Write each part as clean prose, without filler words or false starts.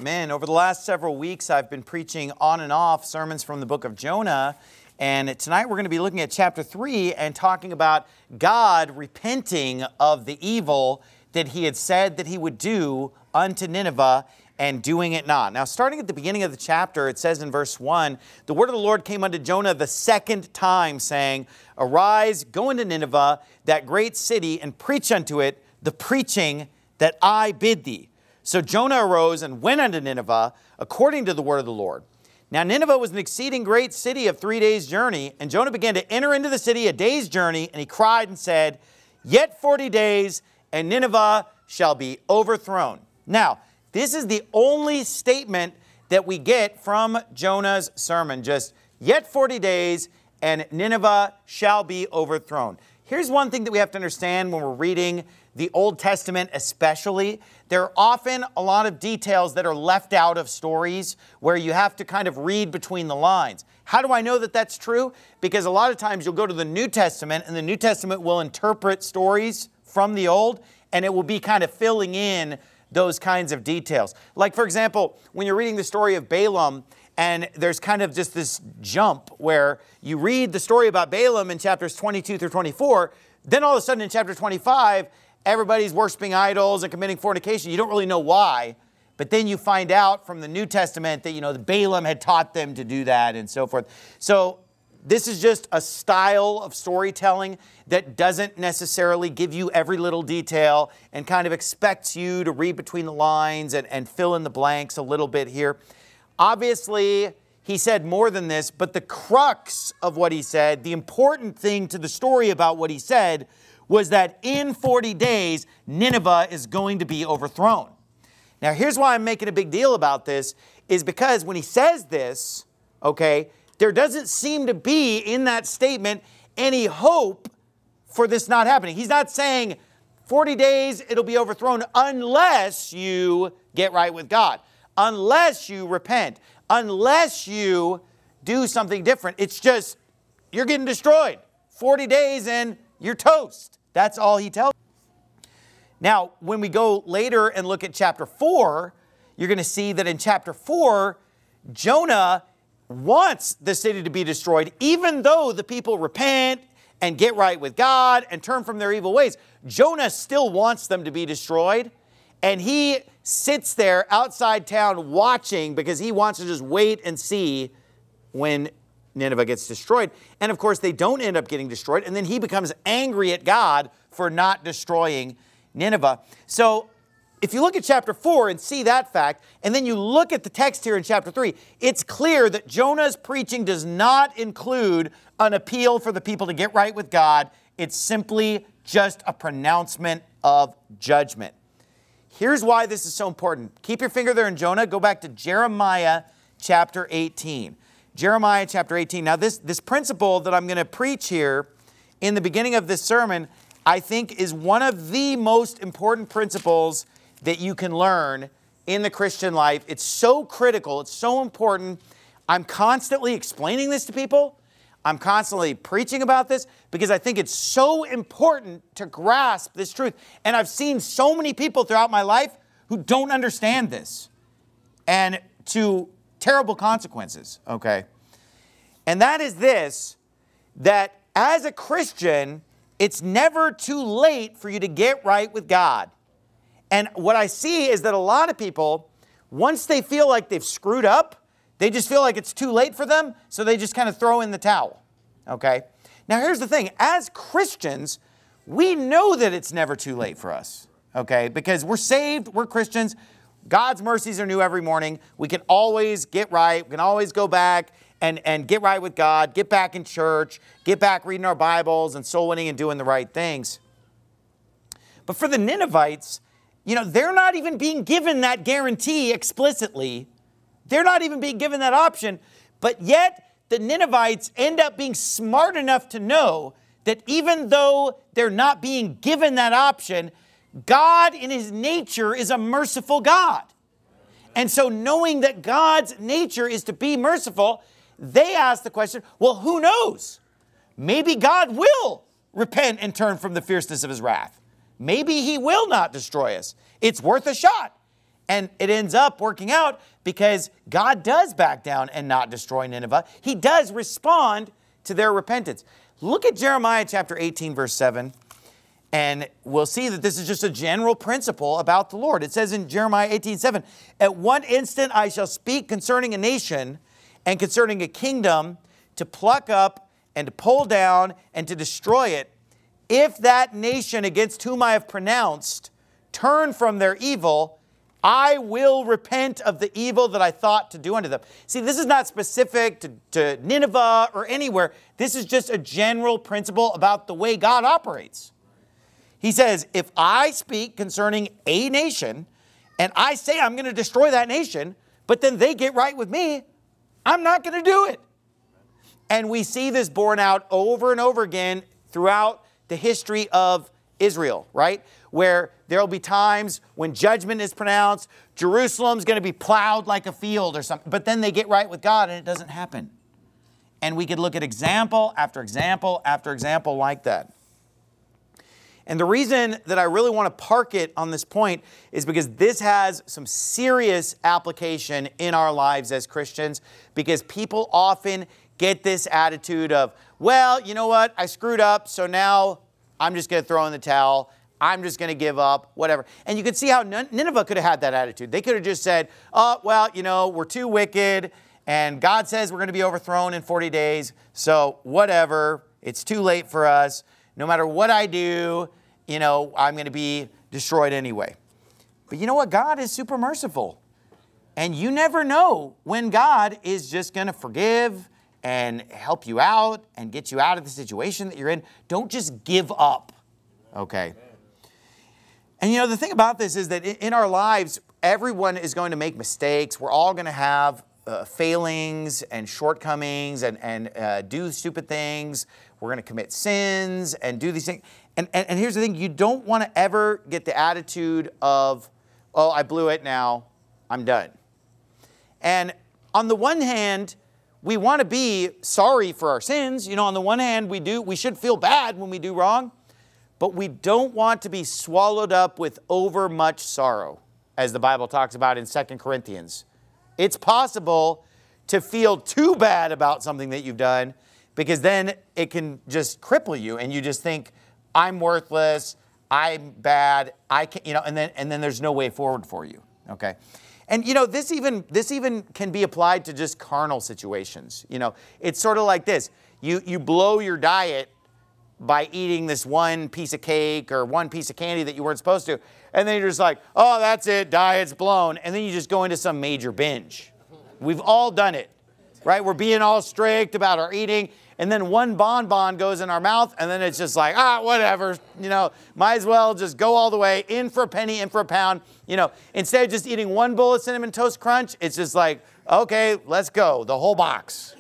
Man, over the last several weeks, I've been preaching on and off sermons from the book of Jonah. And tonight we're going to be looking at chapter 3 and talking about God repenting of the evil that he had said that he would do unto Nineveh and doing it not. Now, starting at the beginning of the chapter, it says in verse 1, the word of the Lord came unto Jonah the second time, saying, Arise, go into Nineveh, that great city, and preach unto it the preaching that I bid thee. So Jonah arose and went unto Nineveh, according to the word of the Lord. Now Nineveh was an exceeding great city of 3 days' journey, and Jonah began to enter into the city a day's journey, and he cried and said, Yet 40 days, and Nineveh shall be overthrown. Now, this is the only statement that we get from Jonah's sermon, just, Yet 40 days, and Nineveh shall be overthrown. Here's one thing that we have to understand when we're reading the Old Testament especially. There are often a lot of details that are left out of stories where you have to kind of read between the lines. How do I know that that's true? Because a lot of times you'll go to the New Testament and the New Testament will interpret stories from the Old, and it will be kind of filling in those kinds of details. Like, for example, when you're reading the story of Balaam, and there's kind of just this jump where you read the story about Balaam in chapters 22 through 24, then all of a sudden in chapter 25, everybody's worshiping idols and committing fornication. You don't really know why, but then you find out from the New Testament that, that Balaam had taught them to do that and so forth. So this is just a style of storytelling that doesn't necessarily give you every little detail and kind of expects you to read between the lines and fill in the blanks a little bit here. Obviously, he said more than this, but the crux of what he said, the important thing to the story about what he said, was that in 40 days, Nineveh is going to be overthrown. Now, here's why I'm making a big deal about this, is because when he says this, there doesn't seem to be in that statement any hope for this not happening. He's not saying 40 days it'll be overthrown unless you get right with God, unless you repent, unless you do something different. It's just, you're getting destroyed. 40 days and you're toast. That's all he tells. Now, when we go later and look at chapter 4, you're going to see that in chapter 4, Jonah wants the city to be destroyed, even though the people repent and get right with God and turn from their evil ways. Jonah still wants them to be destroyed, and he sits there outside town watching because he wants to just wait and see when Nineveh gets destroyed. And of course, they don't end up getting destroyed. And then he becomes angry at God for not destroying Nineveh. So if you look at chapter 4 and see that fact, and then you look at the text here in chapter 3, it's clear that Jonah's preaching does not include an appeal for the people to get right with God. It's simply just a pronouncement of judgment. Here's why this is so important. Keep your finger there in Jonah. Go back to Jeremiah chapter 18. Jeremiah chapter 18. Now this principle that I'm going to preach here in the beginning of this sermon, I think is one of the most important principles that you can learn in the Christian life. It's so critical. It's so important. I'm constantly explaining this to people. I'm constantly preaching about this because I think it's so important to grasp this truth. And I've seen so many people throughout my life who don't understand this, and to terrible consequences, And that is this, that as a Christian, it's never too late for you to get right with God. And what I see is that a lot of people, once they feel like they've screwed up, they just feel like it's too late for them, so they just kind of throw in the towel, Now here's the thing, as Christians, we know that it's never too late for us, Because we're saved, we're Christians, God's mercies are new every morning. We can always get right. We can always go back and get right with God, get back in church, get back reading our Bibles and soul winning and doing the right things. But for the Ninevites, they're not even being given that guarantee explicitly. They're not even being given that option. But yet the Ninevites end up being smart enough to know that even though they're not being given that option, God in his nature is a merciful God. And so knowing that God's nature is to be merciful, they ask the question, well, who knows? Maybe God will repent and turn from the fierceness of his wrath. Maybe he will not destroy us. It's worth a shot. And it ends up working out because God does back down and not destroy Nineveh. He does respond to their repentance. Look at Jeremiah chapter 18, verse 7. And we'll see that this is just a general principle about the Lord. It says in Jeremiah 18:7, "At one instant I shall speak concerning a nation and concerning a kingdom to pluck up and to pull down and to destroy it. If that nation against whom I have pronounced turn from their evil, I will repent of the evil that I thought to do unto them." See, this is not specific to Nineveh or anywhere. This is just a general principle about the way God operates. He says, if I speak concerning a nation and I say I'm going to destroy that nation, but then they get right with me, I'm not going to do it. And we see this borne out over and over again throughout the history of Israel, right? Where there will be times when judgment is pronounced, Jerusalem's going to be plowed like a field or something, but then they get right with God and it doesn't happen. And we could look at example after example after example like that. And the reason that I really want to park it on this point is because this has some serious application in our lives as Christians, because people often get this attitude of, well, you know what, I screwed up, so now I'm just going to throw in the towel. I'm just going to give up, whatever. And you can see how Nineveh could have had that attitude. They could have just said, oh, well, you know, we're too wicked, and God says we're going to be overthrown in 40 days, so whatever, it's too late for us. No matter what I do, you know, I'm going to be destroyed anyway. But you know what? God is super merciful. And you never know when God is just going to forgive and help you out and get you out of the situation that you're in. Don't just give up, okay? And you know, the thing about this is that in our lives, everyone is going to make mistakes. We're all going to have failings and shortcomings and do stupid things. We're going to commit sins and do these things. And here's the thing, you don't want to ever get the attitude of, oh, I blew it now, I'm done. And on the one hand, we want to be sorry for our sins. You know, on the one hand, we should feel bad when we do wrong, but we don't want to be swallowed up with over much sorrow, as the Bible talks about in 2 Corinthians. It's possible to feel too bad about something that you've done, because then it can just cripple you and you just think, I'm worthless, I'm bad, I can't, you know, and then there's no way forward for you, okay? And you know, this even can be applied to just carnal situations. You know, it's sort of like this. You blow your diet by eating this one piece of cake or one piece of candy that you weren't supposed to, and then you're just like, oh, that's it, diet's blown, and then you just go into some major binge. We've all done it, right? We're being all strict about our eating, and then one bonbon goes in our mouth, and then it's just like, whatever, you know, might as well just go all the way, in for a penny, in for a pound. You know, instead of just eating one bowl of Cinnamon Toast Crunch, it's just like, okay, let's go, the whole box.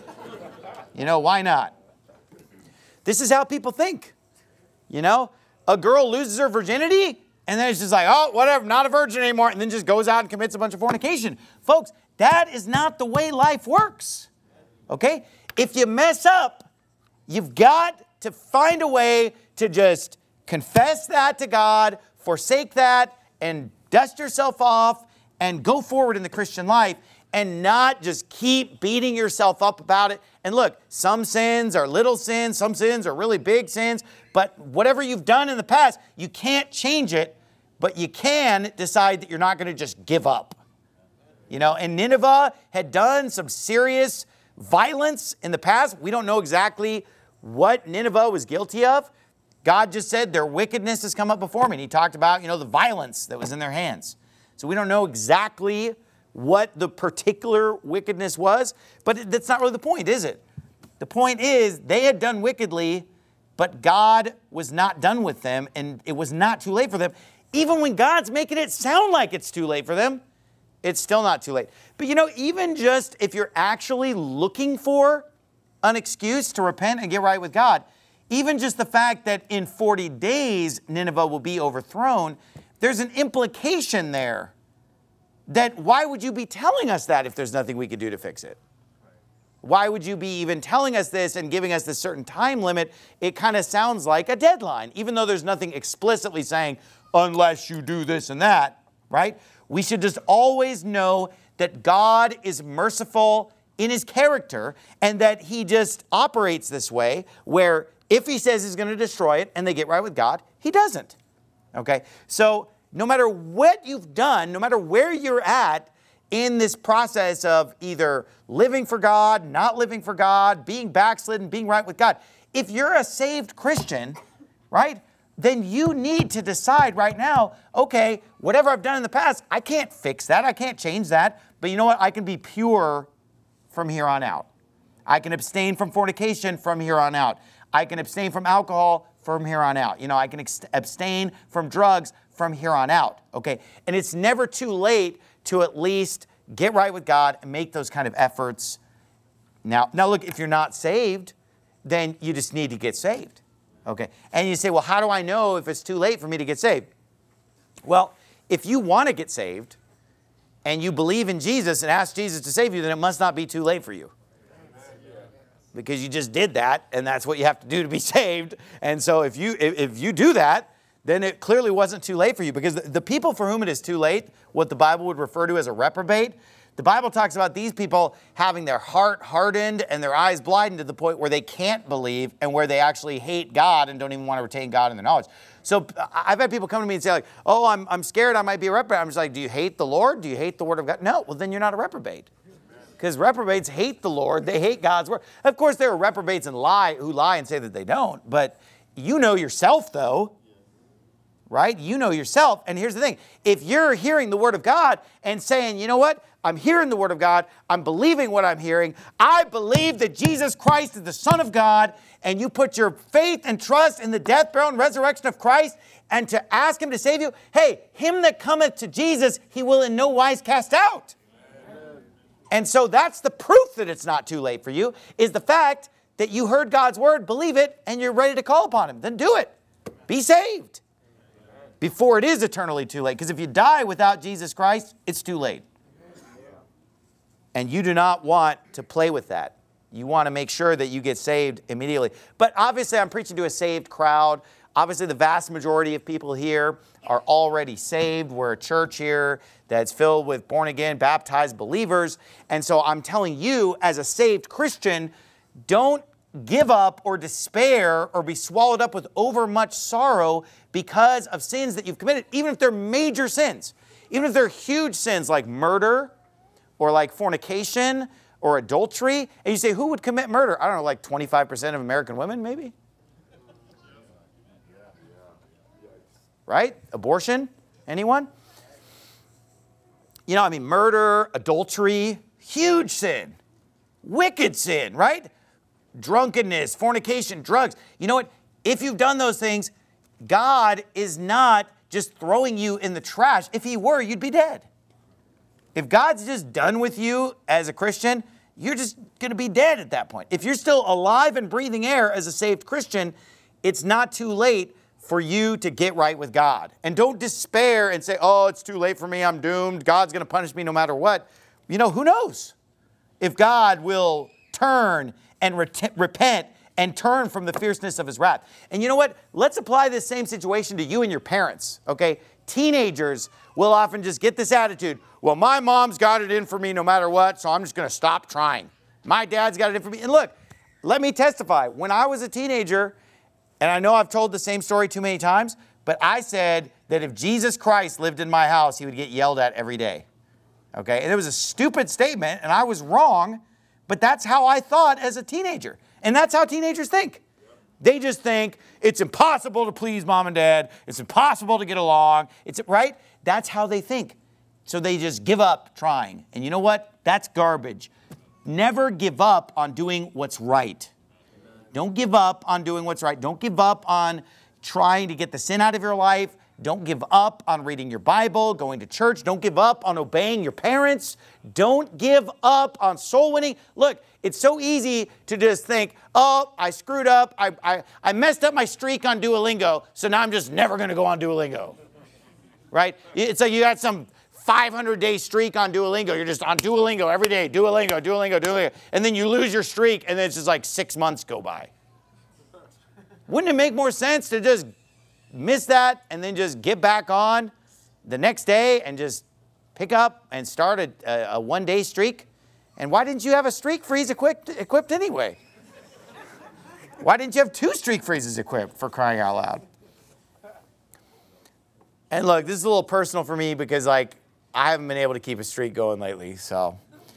You know, why not? This is how people think. You know, a girl loses her virginity, and then it's just like, oh, whatever, not a virgin anymore, and then just goes out and commits a bunch of fornication. Folks, that is not the way life works, okay? If you mess up, you've got to find a way to just confess that to God, forsake that, and dust yourself off, and go forward in the Christian life, and not just keep beating yourself up about it. And look, some sins are little sins, some sins are really big sins, but whatever you've done in the past, you can't change it, but you can decide that you're not going to just give up. You know, and Nineveh had done some serious violence in the past. We don't know exactly what Nineveh was guilty of. God just said their wickedness has come up before me. And he talked about, you know, the violence that was in their hands. So we don't know exactly what the particular wickedness was, but that's not really the point, is it? The point is they had done wickedly, but God was not done with them, and it was not too late for them. Even when God's making it sound like it's too late for them, it's still not too late. But you know, even just if you're actually looking for an excuse to repent and get right with God, even just the fact that in 40 days Nineveh will be overthrown, there's an implication there that why would you be telling us that if there's nothing we could do to fix it? Why would you be even telling us this and giving us this certain time limit? It kind of sounds like a deadline, even though there's nothing explicitly saying, unless you do this and that, right? We should just always know that God is merciful in his character and that he just operates this way where if he says he's going to destroy it and they get right with God, he doesn't. Okay? So no matter what you've done, no matter where you're at in this process of either living for God, not living for God, being backslidden, being right with God, if you're a saved Christian, right, then you need to decide right now, okay, whatever I've done in the past, I can't fix that. I can't change that. But you know what? I can be pure from here on out. I can abstain from fornication from here on out. I can abstain from alcohol from here on out. You know, I can abstain from drugs from here on out. Okay? And it's never too late to at least get right with God and make those kind of efforts. Now look, if you're not saved, then you just need to get saved. Okay? And you say, well, how do I know if it's too late for me to get saved? Well, if you want to get saved and you believe in Jesus and ask Jesus to save you, then it must not be too late for you. Because you just did that, and that's what you have to do to be saved. And so if you do that, then it clearly wasn't too late for you. Because the people for whom it is too late, what the Bible would refer to as a reprobate, the Bible talks about these people having their heart hardened and their eyes blinded to the point where they can't believe and where they actually hate God and don't even want to retain God in their knowledge. So I've had people come to me and say like, oh, I'm scared I might be a reprobate. I'm just like, do you hate the Lord? Do you hate the Word of God? No, well then you're not a reprobate. Because reprobates hate the Lord. They hate God's Word. Of course, there are reprobates who lie and say that they don't. But you know yourself, though. Right? You know yourself. And here's the thing. If you're hearing the Word of God and saying, you know what? I'm hearing the Word of God. I'm believing what I'm hearing. I believe that Jesus Christ is the Son of God. And you put your faith and trust in the death, burial, and resurrection of Christ. And to ask Him to save you. Hey, him that cometh to Jesus, He will in no wise cast out. And so that's the proof that it's not too late for you, is the fact that you heard God's Word, believe it, and you're ready to call upon Him. Then do it. Be saved before it is eternally too late. Because if you die without Jesus Christ, it's too late. And you do not want to play with that. You want to make sure that you get saved immediately. But obviously, I'm preaching to a saved crowd. Obviously, the vast majority of people here are already saved. We're a church here that's filled with born-again, baptized believers. And so I'm telling you, as a saved Christian, don't give up or despair or be swallowed up with overmuch sorrow because of sins that you've committed, even if they're major sins. Even if they're huge sins like murder or like fornication or adultery. And you say, who would commit murder? I don't know, like 25% of American women, maybe? Right? Abortion? Anyone? You know, I mean, murder, adultery, huge sin. Wicked sin, right? Drunkenness, fornication, drugs. You know what? If you've done those things, God is not just throwing you in the trash. If He were, you'd be dead. If God's just done with you as a Christian, you're just going to be dead at that point. If you're still alive and breathing air as a saved Christian, it's not too late for you to get right with God. And don't despair and say, oh, it's too late for me. I'm doomed. God's going to punish me no matter what. You know, who knows if God will turn and repent and turn from the fierceness of His wrath. And you know what? Let's apply this same situation to you and your parents, okay? Teenagers will often just get this attitude, well, my mom's got it in for me no matter what, so I'm just going to stop trying. My dad's got it in for me. And look, let me testify. When I was a teenager, and I know I've told the same story too many times, but I said that if Jesus Christ lived in my house, He would get yelled at every day. Okay? And it was a stupid statement, and I was wrong, but that's how I thought as a teenager. And that's how teenagers think. They just think it's impossible to please mom and dad. It's impossible to get along. Right? That's how they think. So they just give up trying. And you know what? That's garbage. Never give up on doing what's right. Don't give up on doing what's right. Don't give up on trying to get the sin out of your life. Don't give up on reading your Bible, going to church. Don't give up on obeying your parents. Don't give up on soul winning. Look, it's so easy to just think, oh, I screwed up. I messed up my streak on Duolingo, so now I'm just never going to go on Duolingo. Right? It's like you got some 500-day streak on Duolingo. You're just on Duolingo every day. Duolingo. And then you lose your streak, and then it's just like 6 months go by. Wouldn't it make more sense to just miss that and then just get back on the next day and just pick up and start a one-day streak? And why didn't you have a streak freeze equipped anyway? Why didn't you have 2 streak freezes equipped, for crying out loud? And look, this is a little personal for me because, like, I haven't been able to keep a streak going lately. So,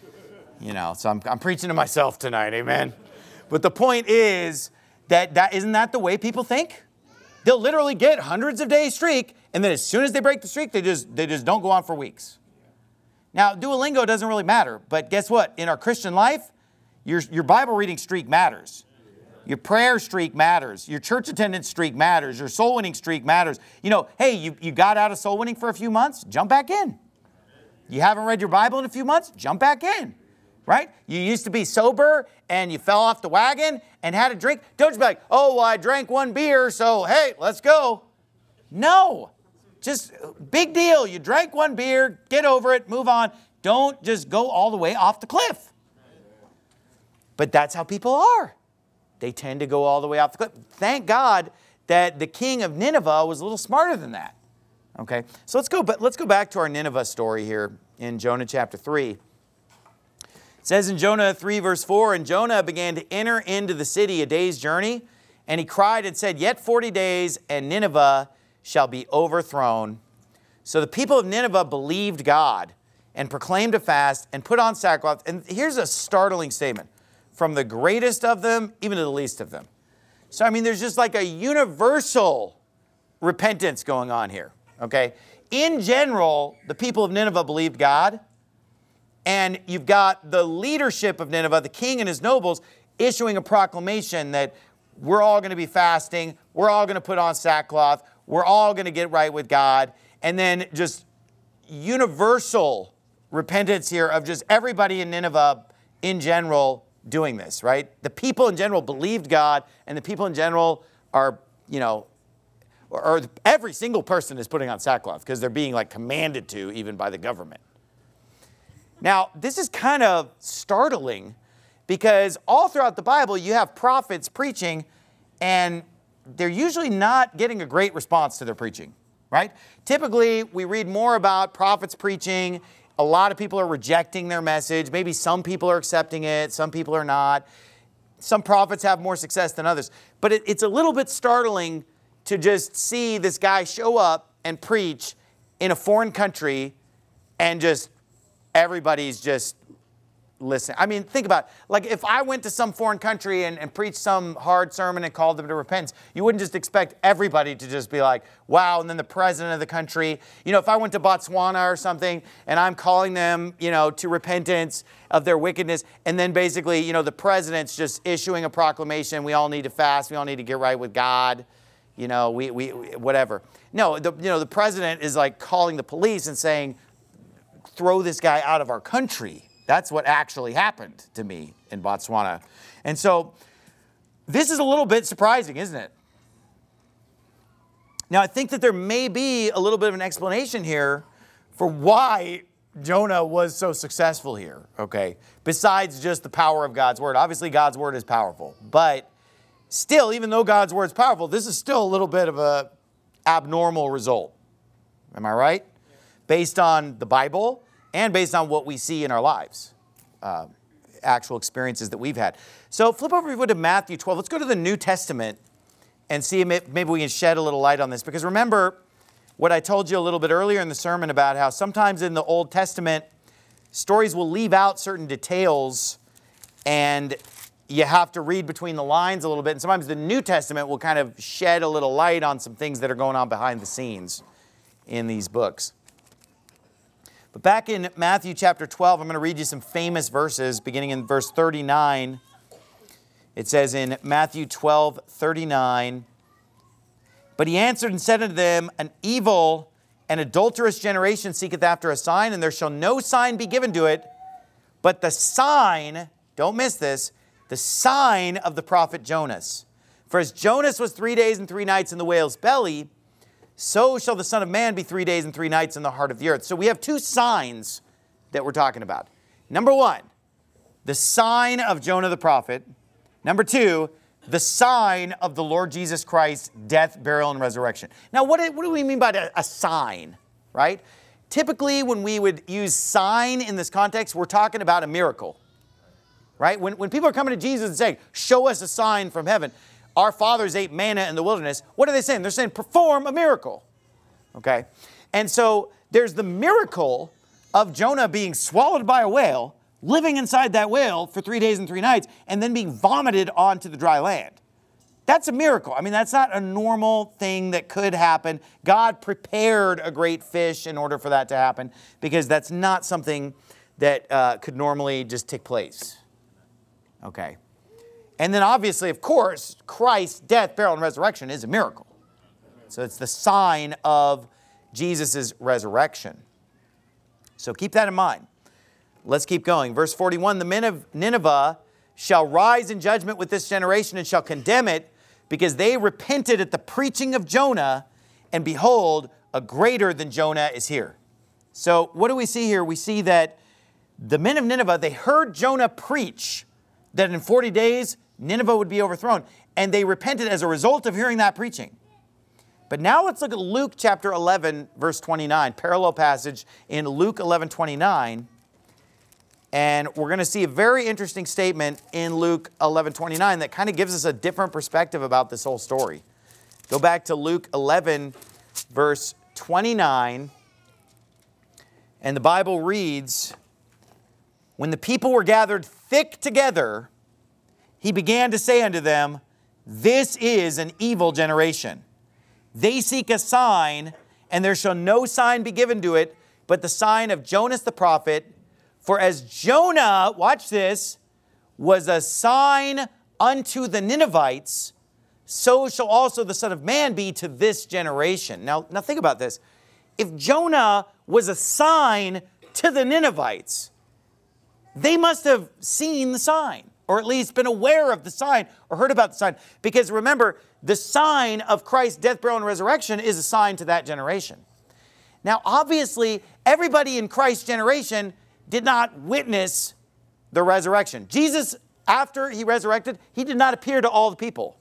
so I'm preaching to myself tonight, amen? But the point is that isn't that the way people think? They'll literally get hundreds of days streak, and then as soon as they break the streak, they just don't go on for weeks. Now, Duolingo doesn't really matter, but guess what? In our Christian life, your Bible reading streak matters. Your prayer streak matters. Your church attendance streak matters. Your soul winning streak matters. Hey, you got out of soul winning for a few months, jump back in. You haven't read your Bible in a few months, jump back in. Right? You used to be sober and you fell off the wagon and had a drink. Don't just be like, oh, well, I drank 1 beer, so hey, let's go. No. Just big deal. You drank 1 beer, get over it, move on. Don't just go all the way off the cliff. But that's how people are. They tend to go all the way off the cliff. Thank God that the king of Nineveh was a little smarter than that. Okay, so let's go back to our Nineveh story here in Jonah chapter 3. It says in Jonah 3 verse 4, and Jonah began to enter into the city a day's journey, and he cried and said, yet 40 days, and Nineveh shall be overthrown. So the people of Nineveh believed God and proclaimed a fast and put on sackcloth. And here's a startling statement. From the greatest of them, even to the least of them. So, there's just like a universal repentance going on here, okay? In general, the people of Nineveh believed God, and you've got the leadership of Nineveh, the king and his nobles, issuing a proclamation that we're all going to be fasting, we're all going to put on sackcloth, we're all going to get right with God, and then just universal repentance here of just everybody in Nineveh in general doing this, right? The people in general believed God, and the people in general are, or every single person is putting on sackcloth because they're being commanded to, even by the government. Now, this is kind of startling because all throughout the Bible, you have prophets preaching, and they're usually not getting a great response to their preaching, right? Typically, we read more about prophets preaching. A lot of people are rejecting their message. Maybe some people are accepting it. Some people are not. Some prophets have more success than others. But it's a little bit startling to just see this guy show up and preach in a foreign country and just everybody's just listening. Think about it. If I went to some foreign country and preached some hard sermon and called them to repentance, you wouldn't just expect everybody to just be like, wow, and then the president of the country. If I went to Botswana or something and I'm calling them, to repentance of their wickedness, and then basically, the president's just issuing a proclamation, we all need to fast, we all need to get right with God, we whatever. No, the president is calling the police and saying, throw this guy out of our country. That's what actually happened to me in Botswana. And so this is a little bit surprising, isn't it? Now, I think that there may be a little bit of an explanation here for why Jonah was so successful here, okay? Besides just the power of God's word. Obviously, God's word is powerful. But still, even though God's word is powerful, this is still a little bit of an abnormal result. Am I right? Based on the Bible and based on what we see in our lives, actual experiences that we've had. So flip over if you would to Matthew 12. Let's go to the New Testament and see if maybe we can shed a little light on this. Because remember what I told you a little bit earlier in the sermon about how sometimes in the Old Testament, stories will leave out certain details and you have to read between the lines a little bit. And sometimes the New Testament will kind of shed a little light on some things that are going on behind the scenes in these books. But back in Matthew chapter 12, I'm going to read you some famous verses beginning in verse 39. It says in Matthew 12:39, but he answered and said unto them, an evil and adulterous generation seeketh after a sign, and there shall no sign be given to it, but the sign, don't miss this, the sign of the prophet Jonas. For as Jonas was 3 days and 3 nights in the whale's belly, so shall the Son of Man be 3 days and 3 nights in the heart of the earth. So we have 2 signs that we're talking about. Number 1, the sign of Jonah the prophet. Number 2, the sign of the Lord Jesus Christ's death, burial, and resurrection. Now, what do we mean by a sign, right? typically when we would use sign in this context, we're talking about a miracle, right? When people are coming to Jesus and saying, show us a sign from heaven, our fathers ate manna in the wilderness, what are they saying? They're saying, perform a miracle, okay? And so there's the miracle of Jonah being swallowed by a whale, living inside that whale for 3 days and 3 nights, and then being vomited onto the dry land. That's a miracle. I mean, that's not a normal thing that could happen. God prepared a great fish in order for that to happen, because that's not something that could normally just take place. Okay. And then obviously, of course, Christ's death, burial, and resurrection is a miracle. So it's the sign of Jesus' resurrection. So keep that in mind. Let's keep going. Verse 41, the men of Nineveh shall rise in judgment with this generation and shall condemn it, because they repented at the preaching of Jonah, and behold, a greater than Jonah is here. So what do we see here? We see that the men of Nineveh, they heard Jonah preach that in 40 days, Nineveh would be overthrown. And they repented as a result of hearing that preaching. But now let's look at Luke chapter 11, verse 29, parallel passage in Luke 11:29. And we're going to see a very interesting statement in Luke 11:29 that kind of gives us a different perspective about this whole story. Go back to Luke 11, verse 29. And the Bible reads, when the people were gathered thick together, he began to say unto them, this is an evil generation. They seek a sign, and there shall no sign be given to it, but the sign of Jonas the prophet. For as Jonah, watch this, was a sign unto the Ninevites, so shall also the Son of Man be to this generation. Now think about this. If Jonah was a sign to the Ninevites, they must have seen the sign, or at least been aware of the sign, or heard about the sign. Because remember, the sign of Christ's death, burial, and resurrection is a sign to that generation. Now, obviously, everybody in Christ's generation did not witness the resurrection. Jesus, after he resurrected, he did not appear to all the people.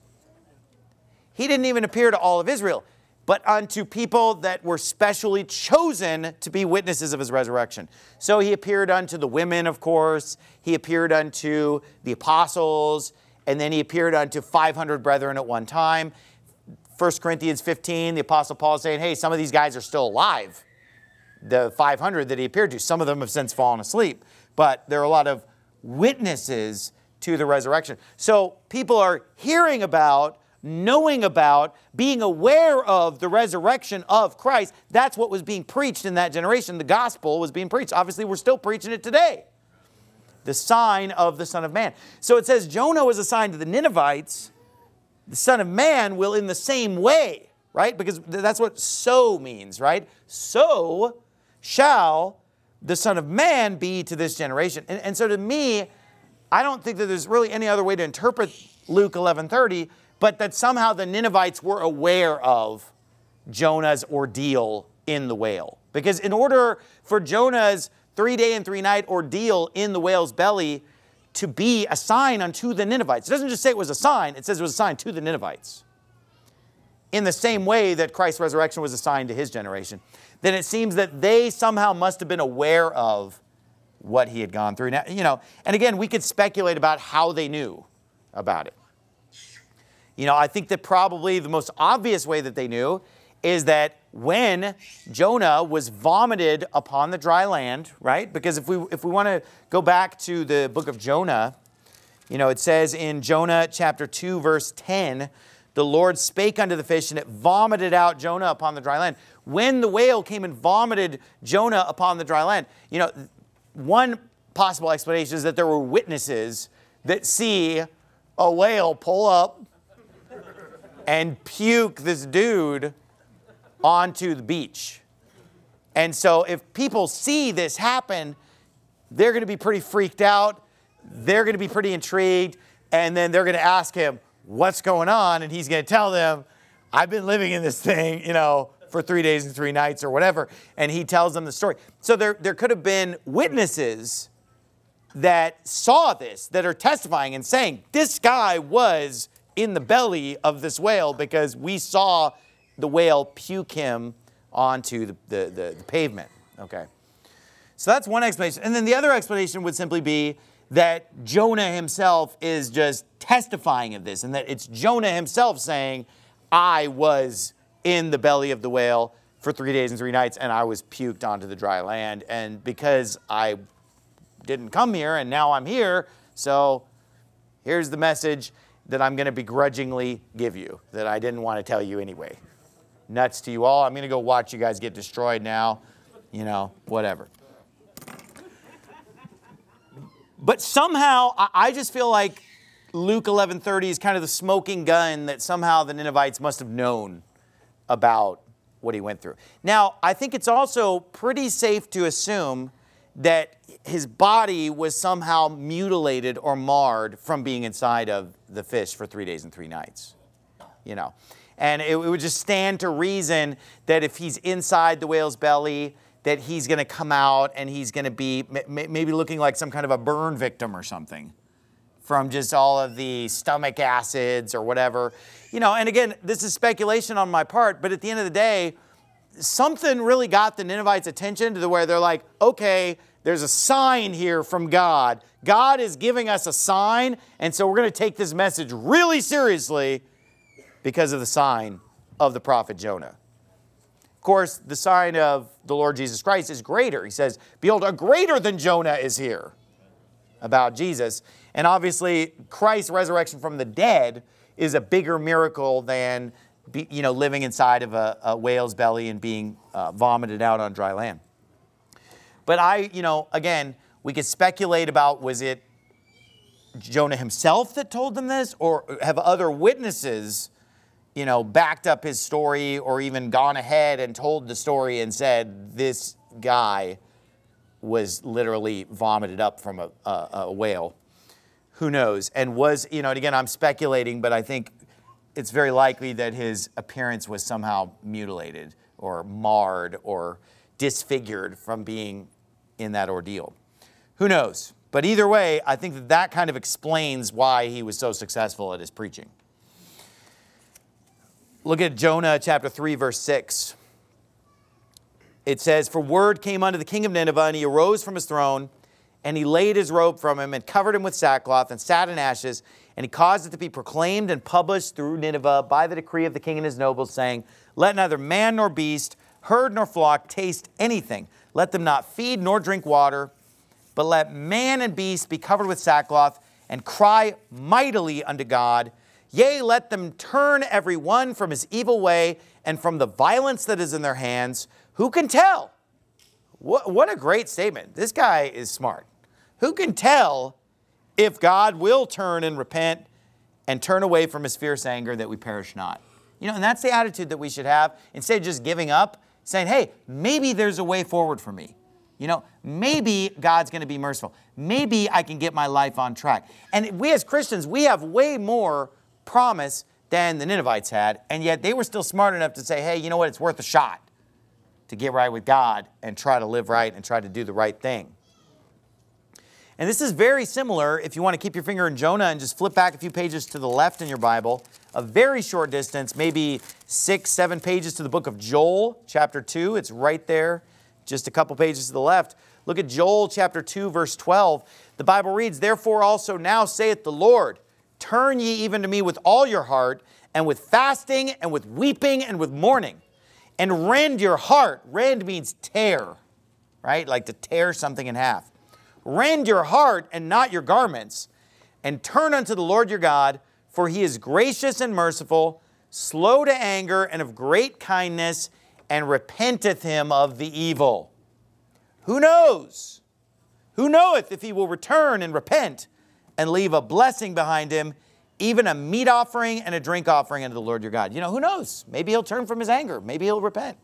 He didn't even appear to all of Israel, but unto people that were specially chosen to be witnesses of his resurrection. So he appeared unto the women, of course. He appeared unto the apostles, and then he appeared unto 500 brethren at one time. 1 Corinthians 15, the apostle Paul is saying, hey, some of these guys are still alive. The 500 that he appeared to, some of them have since fallen asleep. But there are a lot of witnesses to the resurrection. So people are hearing about, knowing about, being aware of the resurrection of Christ. That's what was being preached in that generation. The gospel was being preached. Obviously, we're still preaching it today. The sign of the Son of Man. So it says Jonah was assigned to the Ninevites. The Son of Man will in the same way, right? Because that's what so means, right? So shall the Son of Man be to this generation. And so to me, I don't think that there's really any other way to interpret Luke 11:30, but that somehow the Ninevites were aware of Jonah's ordeal in the whale. Because in order for Jonah's 3-day and 3-night ordeal in the whale's belly to be a sign unto the Ninevites, it doesn't just say it was a sign, it says it was a sign to the Ninevites. In the same way that Christ's resurrection was a sign to his generation, then it seems that they somehow must have been aware of what he had gone through. Now, and again, we could speculate about how they knew about it. I think that probably the most obvious way that they knew is that when Jonah was vomited upon the dry land, right? Because if we want to go back to the book of Jonah, it says in Jonah chapter 2, verse 10, the Lord spake unto the fish, and it vomited out Jonah upon the dry land. When the whale came and vomited Jonah upon the dry land, one possible explanation is that there were witnesses that see a whale pull up and puke this dude onto the beach. And so if people see this happen, they're going to be pretty freaked out. They're going to be pretty intrigued. And then they're going to ask him, what's going on? And he's going to tell them, I've been living in this thing, for 3 days and 3 nights or whatever. And he tells them the story. So there could have been witnesses that saw this, that are testifying and saying, this guy was in the belly of this whale because we saw the whale puke him onto the pavement. Okay. So that's one explanation. And then the other explanation would simply be that Jonah himself is just testifying of this, and that it's Jonah himself saying, I was in the belly of the whale for 3 days and 3 nights, and I was puked onto the dry land. And because I didn't come here, and now I'm here, so here's the message that I'm going to begrudgingly give you, that I didn't want to tell you anyway. Nuts to you all. I'm going to go watch you guys get destroyed now. You know, whatever. But somehow, I just feel like Luke 11:30 is kind of the smoking gun that somehow the Ninevites must have known about what he went through. Now, I think it's also pretty safe to assume that his body was somehow mutilated or marred from being inside of the fish for 3 days and 3 nights. You know, and it would just stand to reason that if he's inside the whale's belly, that he's going to come out and he's going to be maybe looking like some kind of a burn victim or something from just all of the stomach acids or whatever. You know, and again, this is speculation on my part, but at the end of the day, something really got the Ninevites' attention to the where they're like, okay, there's a sign here from God. God is giving us a sign, and so we're going to take this message really seriously because of the sign of the prophet Jonah. Of course, the sign of the Lord Jesus Christ is greater. He says, behold, a greater than Jonah is here about Jesus. And obviously, Christ's resurrection from the dead is a bigger miracle than living inside of a whale's belly and being vomited out on dry land. But again, we could speculate about, was it Jonah himself that told them this, or have other witnesses backed up his story, or even gone ahead and told the story and said this guy was literally vomited up from a whale. Who knows? And and again, I'm speculating, but I think it's very likely that his appearance was somehow mutilated or marred or disfigured from being in that ordeal. Who knows? But either way, I think that kind of explains why he was so successful at his preaching. Look at Jonah chapter 3, verse 6. It says, for word came unto the king of Nineveh, and he arose from his throne, and he laid his robe from him, and covered him with sackcloth, and sat in ashes, and he caused it to be proclaimed and published through Nineveh by the decree of the king and his nobles, saying, let neither man nor beast, herd nor flock taste anything. Let them not feed nor drink water, but let man and beast be covered with sackcloth, and cry mightily unto God. Yea, let them turn every one from his evil way and from the violence that is in their hands. Who can tell? What a great statement. This guy is smart. Who can tell if God will turn and repent and turn away from his fierce anger that we perish not? And that's the attitude that we should have. Instead of just giving up, saying, hey, maybe there's a way forward for me. Maybe God's going to be merciful. Maybe I can get my life on track. And we as Christians, we have way more promise than the Ninevites had, and yet they were still smart enough to say, hey, you know what, it's worth a shot to get right with God and try to live right and try to do the right thing. And this is very similar, if you want to keep your finger in Jonah and just flip back a few pages to the left in your Bible, a very short distance, maybe 6-7 pages to the book of Joel, chapter 2. It's right there, just a couple pages to the left. Look at Joel chapter 2, verse 12. The Bible reads, therefore also now saith the Lord, turn ye even to me with all your heart, and with fasting, and with weeping, and with mourning. And rend your heart. Rend means tear, right? Like to tear something in half. Rend your heart and not your garments, and turn unto the Lord your God, for he is gracious and merciful, slow to anger, and of great kindness, and repenteth him of the evil. Who knows? Who knoweth if he will return and repent, and leave a blessing behind him, even a meat offering and a drink offering unto the Lord your God. Who knows? Maybe he'll turn from his anger. Maybe he'll repent.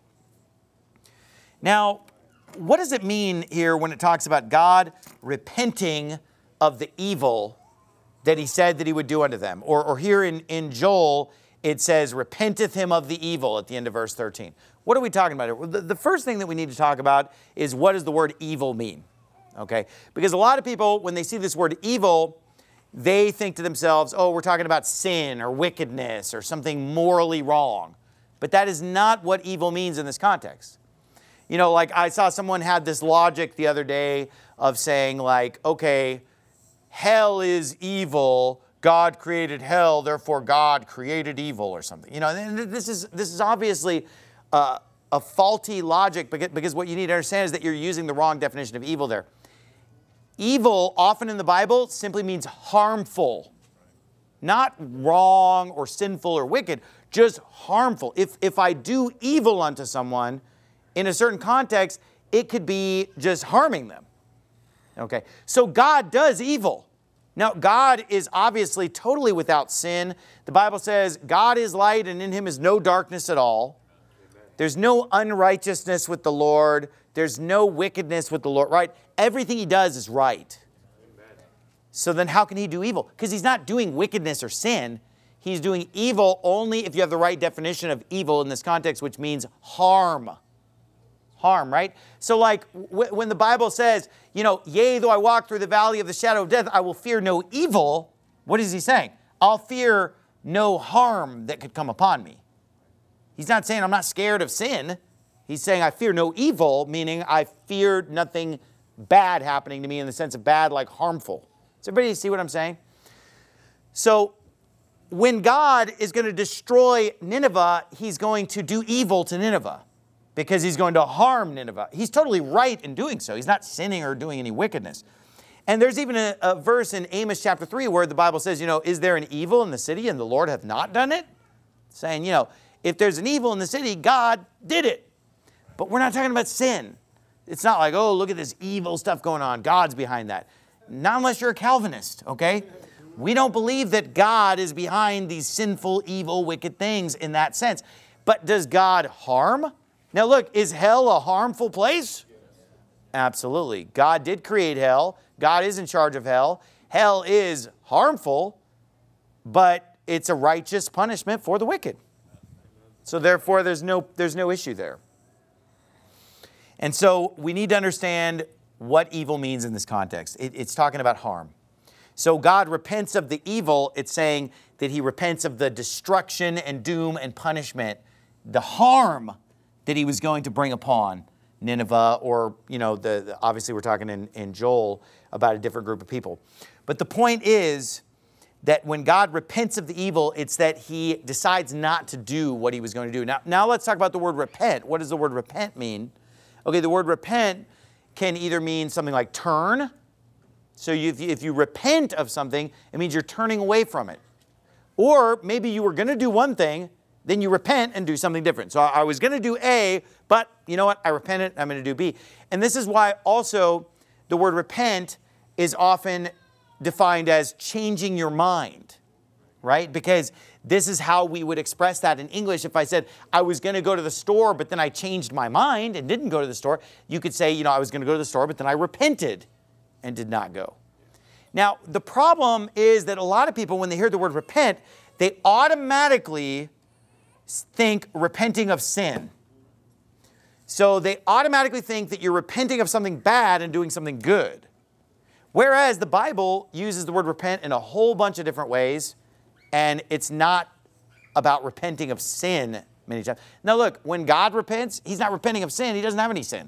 Now, what does it mean here when it talks about God repenting of the evil that he said that he would do unto them? Or here in Joel, it says, repenteth him of the evil at the end of verse 13. What are we talking about here? Well, the first thing that we need to talk about is, what does the word evil mean? Okay, because a lot of people, when they see this word evil, they think to themselves, oh, we're talking about sin or wickedness or something morally wrong. But that is not what evil means in this context. You know, like I saw someone had this logic the other day of saying like, okay, hell is evil. God created hell, therefore God created evil or something. You know, and this is obviously a faulty logic because what you need to understand is that you're using the wrong definition of evil there. Evil, often in the Bible, simply means harmful. Not wrong or sinful or wicked, just harmful. If I do evil unto someone, in a certain context, it could be just harming them. Okay, so God does evil. Now, God is obviously totally without sin. The Bible says God is light and in him is no darkness at all. There's no unrighteousness with the Lord. There's no wickedness with the Lord, right? Everything he does is right. So then how can he do evil? Because he's not doing wickedness or sin. He's doing evil only if you have the right definition of evil in this context, which means harm. Harm, right? So like when the Bible says, you know, yea, though I walk through the valley of the shadow of death, I will fear no evil. What is he saying? I'll fear no harm that could come upon me. He's not saying I'm not scared of sin. He's saying I fear no evil, meaning I fear nothing bad happening to me in the sense of bad like harmful. Does everybody see what I'm saying? So when God is going to destroy Nineveh, he's going to do evil to Nineveh because he's going to harm Nineveh. He's totally right in doing so. He's not sinning or doing any wickedness. And there's even a verse in Amos chapter 3 where the Bible says, you know, is there an evil in the city and the Lord hath not done it? Saying, you know, if there's an evil in the city, God did it. But we're not talking about sin. It's not like, oh, look at this evil stuff going on. God's behind that. Not unless you're a Calvinist, okay? We don't believe that God is behind these sinful, evil, wicked things in that sense. But does God harm? Now look, is hell a harmful place? Absolutely. God did create hell. God is in charge of hell. Hell is harmful, but it's a righteous punishment for the wicked. So therefore, there's no issue there. And so we need to understand what evil means in this context. It's talking about harm. So God repents of the evil. It's saying that he repents of the destruction and doom and punishment, the harm that he was going to bring upon Nineveh, or, you know, obviously we're talking in Joel about a different group of people. But the point is that when God repents of the evil, it's that he decides not to do what he was going to do. Now let's talk about the word repent. What does the word repent mean? Okay, the word repent can either mean something like turn. So if you repent of something, it means you're turning away from it. Or maybe you were going to do one thing, then you repent and do something different. So I was going to do A, but you know what? I repented, I'm going to do B. And this is why also the word repent is often defined as changing your mind, right? Because this is how we would express that in English. If I said, I was going to go to the store, but then I changed my mind and didn't go to the store, you could say, you know, I was going to go to the store, but then I repented and did not go. Now, the problem is that a lot of people, when they hear the word repent, they automatically think repenting of sin. So they automatically think that you're repenting of something bad and doing something good. Whereas the Bible uses the word repent in a whole bunch of different ways, and it's not about repenting of sin many times. Now look, when God repents, he's not repenting of sin. He doesn't have any sin.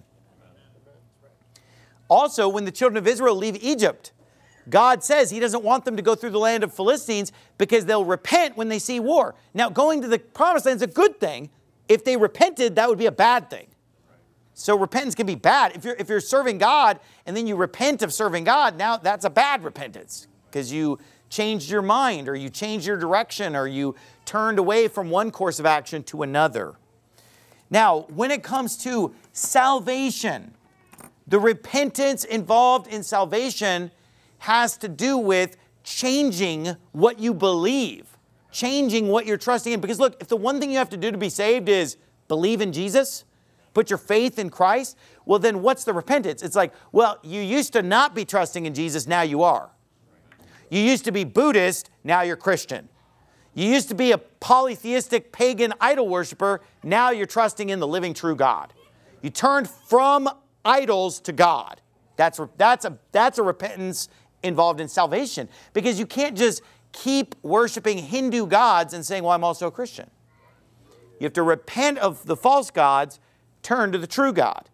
Also, when the children of Israel leave Egypt, God says he doesn't want them to go through the land of Philistines because they'll repent when they see war. Now, going to the promised land is a good thing. If they repented, that would be a bad thing. So repentance can be bad. If you're serving God and then you repent of serving God, now that's a bad repentance because you changed your mind or you changed your direction or you turned away from one course of action to another. Now, when it comes to salvation, the repentance involved in salvation has to do with changing what you believe, changing what you're trusting in. Because look, if the one thing you have to do to be saved is believe in Jesus, put your faith in Christ, well then what's the repentance? It's like, well, you used to not be trusting in Jesus, now you are. You used to be Buddhist, now you're Christian. You used to be a polytheistic pagan idol worshiper, now you're trusting in the living true God. You turned from idols to God. That's a repentance involved in salvation, because you can't just keep worshiping Hindu gods and saying, well, I'm also a Christian. You have to repent of the false gods, turn to the true God.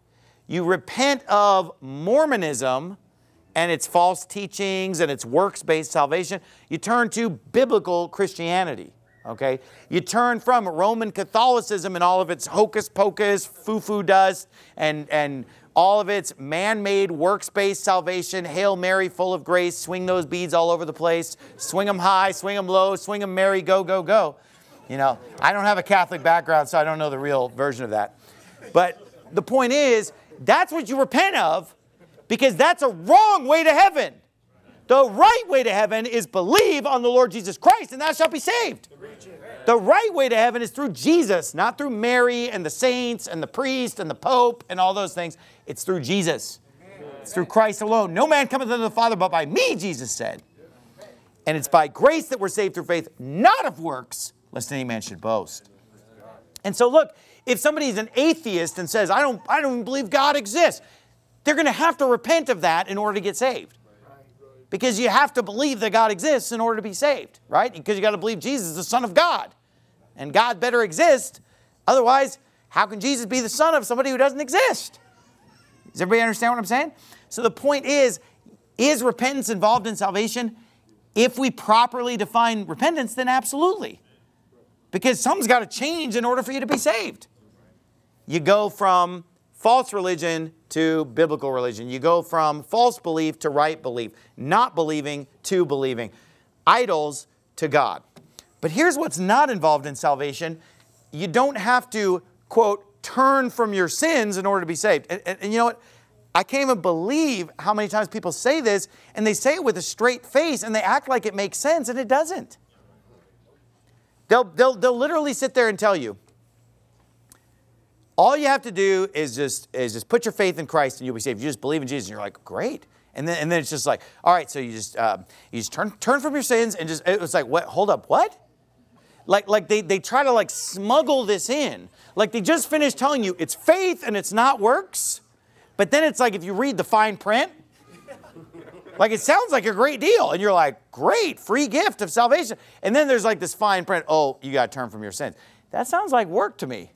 You repent of Mormonism and its false teachings and its works-based salvation. You turn to biblical Christianity, okay? You turn from Roman Catholicism and all of its hocus-pocus, foo-foo dust, and all of its man-made works-based salvation, Hail Mary, full of grace, swing those beads all over the place, swing them high, swing them low, swing them Mary, go, go, go. You know, I don't have a Catholic background, so I don't know the real version of that. But the point is, that's what you repent of, because that's a wrong way to heaven. The right way to heaven is believe on the Lord Jesus Christ, and thou shalt be saved. The right way to heaven is through Jesus, not through Mary and the saints and the priest and the Pope and all those things. It's through Jesus. It's through Christ alone. No man cometh unto the Father but by me, Jesus said. And it's by grace that we're saved through faith, not of works, lest any man should boast. And so look, if somebody's an atheist and says, I don't even believe God exists, they're going to have to repent of that in order to get saved. Because you have to believe that God exists in order to be saved, right? Because you got to believe Jesus is the Son of God. And God better exist. Otherwise, how can Jesus be the son of somebody who doesn't exist? Does everybody understand what I'm saying? So the point is repentance involved in salvation? If we properly define repentance, then absolutely. Because something's got to change in order for you to be saved. You go from false religion to biblical religion. You go from false belief to right belief. Not believing to believing. Idols to God. But here's what's not involved in salvation. You don't have to, quote, turn from your sins in order to be saved. And you know what? I can't even believe how many times people say this, and they say it with a straight face, and they act like it makes sense, and it doesn't. They'll literally sit there and tell you, all you have to do is just put your faith in Christ and you'll be saved. You just believe in Jesus and you're like, great. And then it's just like, all right, so you just turn from your sins and it was like, what? Hold up, what? Like they try to like smuggle this in. Like they just finished telling you it's faith and it's not works. But then it's like if you read the fine print, like it sounds like a great deal. And you're like, great, free gift of salvation. And then there's like this fine print, oh, you got to turn from your sins. That sounds like work to me.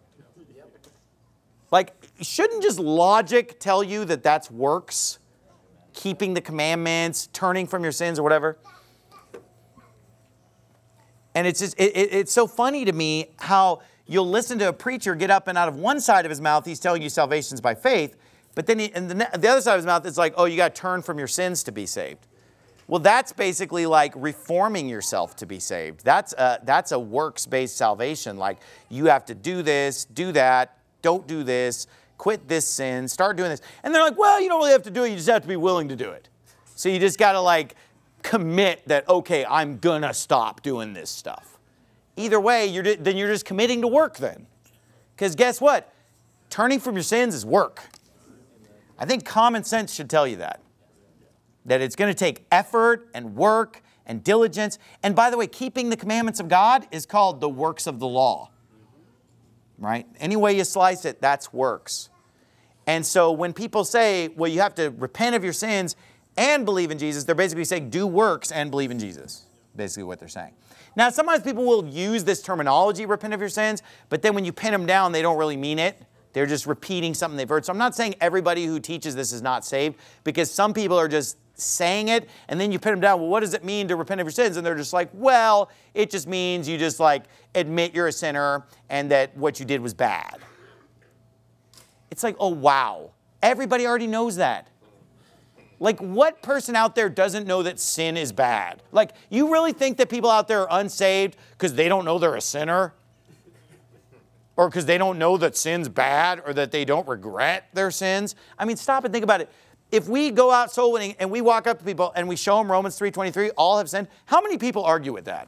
Like, shouldn't just logic tell you that that's works? Keeping the commandments, turning from your sins or whatever. And it's just, it's so funny to me how you'll listen to a preacher get up and out of one side of his mouth, he's telling you salvation's by faith. But then the other side of his mouth, it's like, oh, you got to turn from your sins to be saved. Well, that's basically like reforming yourself to be saved. That's a works-based salvation. Like, you have to do this, do that, don't do this, quit this sin, start doing this. And they're like, well, you don't really have to do it. You just have to be willing to do it. So you just got to like commit that, okay, I'm going to stop doing this stuff. Either way, then you're just committing to work then. Because guess what? Turning from your sins is work. I think common sense should tell you that. That it's going to take effort and work and diligence. And by the way, keeping the commandments of God is called the works of the law. Right? Any way you slice it, that's works. And so when people say, well, you have to repent of your sins and believe in Jesus, they're basically saying do works and believe in Jesus. Basically what they're saying. Now, sometimes people will use this terminology, repent of your sins, but then when you pin them down, they don't really mean it. They're just repeating something they've heard. So I'm not saying everybody who teaches this is not saved, because some people are just saying it, and then you pin them down. Well, what does it mean to repent of your sins? And they're just like, well, it just means you just like admit you're a sinner and that what you did was bad. It's like, oh, wow. Everybody already knows that. Like, what person out there doesn't know that sin is bad? Like, you really think that people out there are unsaved because they don't know they're a sinner? Or because they don't know that sin's bad, or that they don't regret their sins? I mean, stop and think about it. If we go out soul winning and we walk up to people and we show them Romans 3:23, all have sinned, how many people argue with that?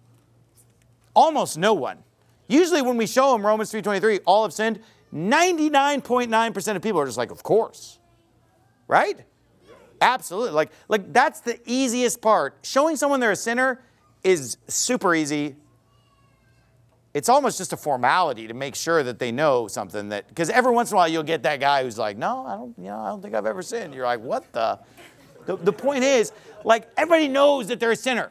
Almost no one. Usually when we show them Romans 3:23, all have sinned, 99.9% of people are just like, of course. Right? Absolutely. Like that's the easiest part. Showing someone they're a sinner is super easy. It's almost just a formality to make sure that they know something, that because every once in a while you'll get that guy who's like, no, I don't think I've ever sinned. You're like, what the? The point is, like, everybody knows that they're a sinner.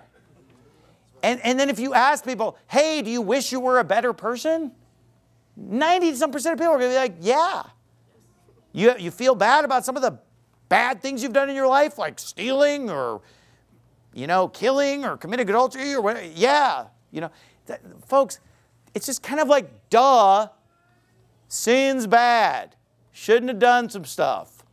And then if you ask people, hey, do you wish you were a better person? 90-some% of people are going to be like, yeah. You feel bad about some of the bad things you've done in your life, like stealing or, killing or committing adultery or whatever. Yeah, folks, it's just kind of like, duh, sin's bad. Shouldn't have done some stuff.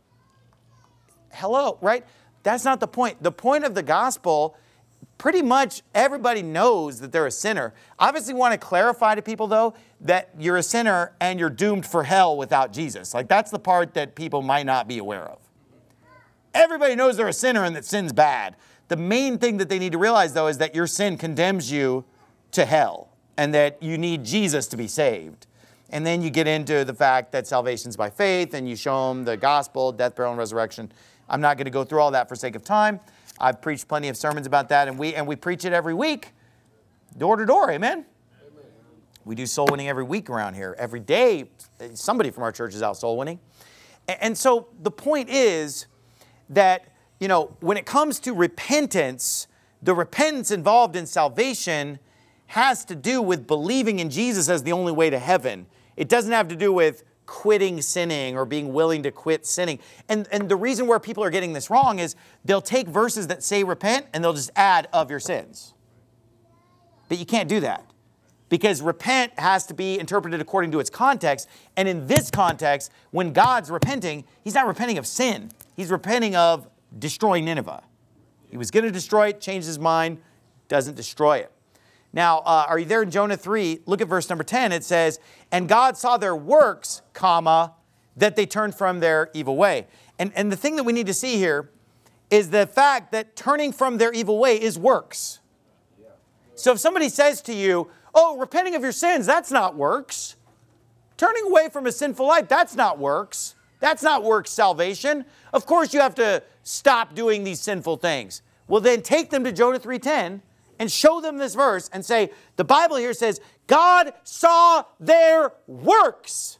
Hello, right? That's not the point. The point of the gospel, pretty much everybody knows that they're a sinner. Obviously, want to clarify to people, though, that you're a sinner and you're doomed for hell without Jesus. Like, that's the part that people might not be aware of. Everybody knows they're a sinner and that sin's bad. The main thing that they need to realize, though, is that your sin condemns you to hell and that you need Jesus to be saved. And then you get into the fact that salvation's by faith and you show them the gospel, death, burial, and resurrection. I'm not going to go through all that for sake of time. I've preached plenty of sermons about that, and we preach it every week, door to door, amen? We do soul winning every week around here. Every day, somebody from our church is out soul winning. And so the point is that, when it comes to repentance, the repentance involved in salvation has to do with believing in Jesus as the only way to heaven. It doesn't have to do with quitting sinning or being willing to quit sinning. And the reason where people are getting this wrong is they'll take verses that say repent and they'll just add of your sins. But you can't do that, because repent has to be interpreted according to its context. And in this context, when God's repenting, he's not repenting of sin. He's repenting of destroying Nineveh. He was going to destroy it, changed his mind, doesn't destroy it. Now, are you there in Jonah 3? Look at verse number 10. It says, and God saw their works, that they turned from their evil way. And the thing that we need to see here is the fact that turning from their evil way is works. So if somebody says to you, oh, repenting of your sins, that's not works. Turning away from a sinful life, that's not works. That's not works salvation. Of course you have to stop doing these sinful things. Well, then take them to Jonah 3:10 and show them this verse and say, the Bible here says, God saw their works.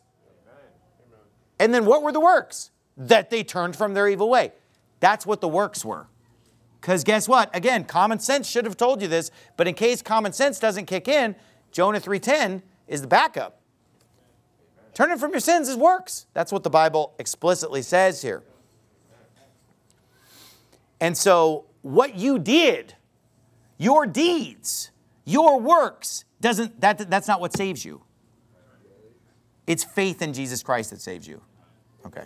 And then what were the works? That they turned from their evil way. That's what the works were. Because guess what? Again, common sense should have told you this, but in case common sense doesn't kick in, Jonah 3:10 is the backup. Turning from your sins is works. That's what the Bible explicitly says here. And so what you did, your deeds, your works, that's not what saves you. It's faith in Jesus Christ that saves you. Okay.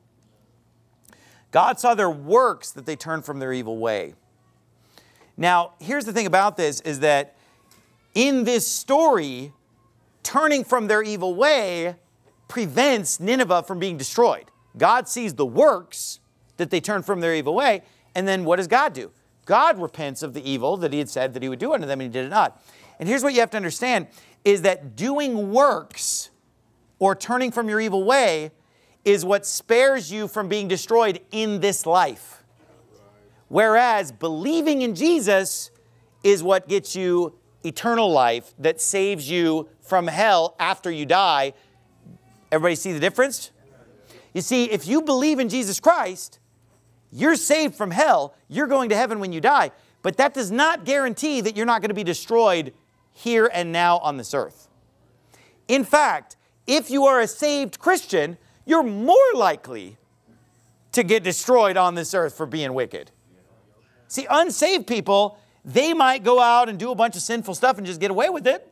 God saw their works that they turned from their evil way. Now, here's the thing about this is that in this story, turning from their evil way prevents Nineveh from being destroyed. God sees the works that they turned from their evil way, and then what does God do? God repents of the evil that he had said that he would do unto them, and he did it not. And here's what you have to understand, is that doing works or turning from your evil way is what spares you from being destroyed in this life. Whereas believing in Jesus is what gets you eternal life, that saves you from hell after you die. Everybody see the difference? You see, if you believe in Jesus Christ, you're saved from hell. You're going to heaven when you die. But that does not guarantee that you're not going to be destroyed here and now on this earth. In fact, if you are a saved Christian, you're more likely to get destroyed on this earth for being wicked. See, unsaved people, they might go out and do a bunch of sinful stuff and just get away with it